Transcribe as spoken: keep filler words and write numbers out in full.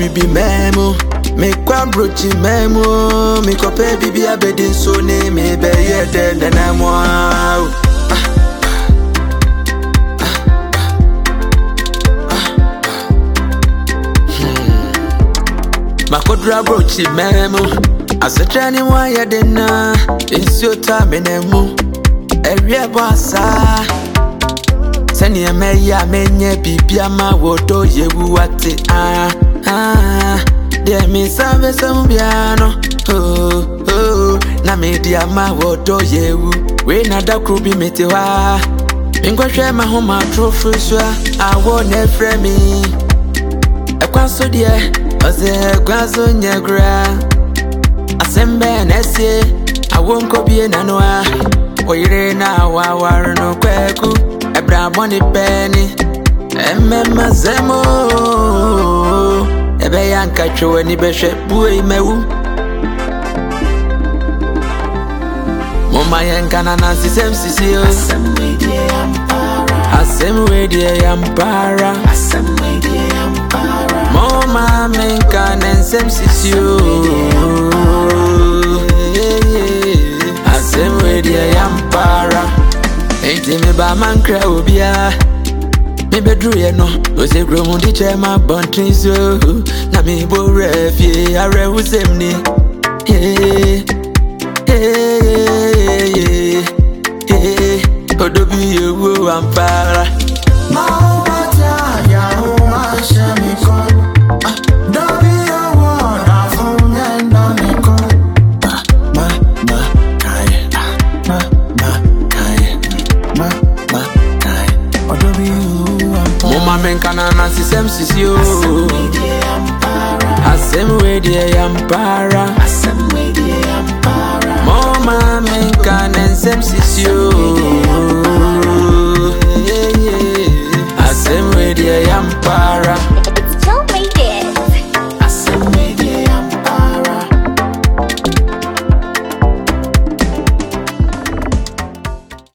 bibi memo. Me kwa brochi memo. Me kope bibi abedi so ne me be ye den den amwa. Makodra brochi memo. Asetrani mwa ye dena. Insio ta menemu. Erie bossa. Seni emeya menye bibi ama wodo yewu wate ah ah. De mi sabe sambiano oh oh. Na me di ama wodo yewu. We na da krubi metewa. Mingwashwe mahoma trophy swa. Awo ne fremi. Ekwanso die. Oze ekwanso nyegra. Asembe nese. Awo nkobie nanoa. Oyire na wawar no kweku. Ebra money penny. Emma zemo. Ebe yanka chwe ni beshe bue mewu. Mama yanka na nansi sem sisio. Asem wedie yampara. Asem wedie yampara. Asem wedie yampara. Mama menka nensem sisio. Asem wedie yampara. Enti me ba mankra obia. Me bedru ye no, ose gromu di chema bontrin so. Na me bo refie, are usem ni. Hey, hey, hey, hey. Odobi yewu ampara. Maumata ya uashemiko. Dobi yewu na funyendo niko. Ma, ma, kaye. Ma, ma, kaye. Ma, ma, kaye. Odobi yewu ampara. Mama menkana na sisem sisio. Asem wedie yampara. Asem wedie yampara. Asem wedie yampara. Mama menkana nsem sisio.